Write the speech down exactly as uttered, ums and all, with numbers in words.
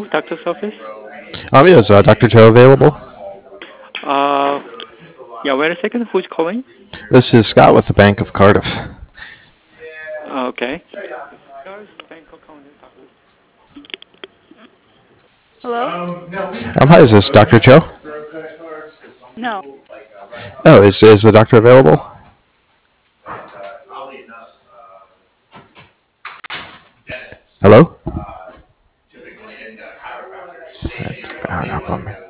doctor's office? Um, yeah, is uh, doctor Joe available? Uh, yeah, wait a second. Who's calling? This is Scott with the Bank of Cardiff. Uh, okay. Hello? Um, hi, is this doctor Joe? No. Oh, is is the doctor available? Hello? Hang up on me.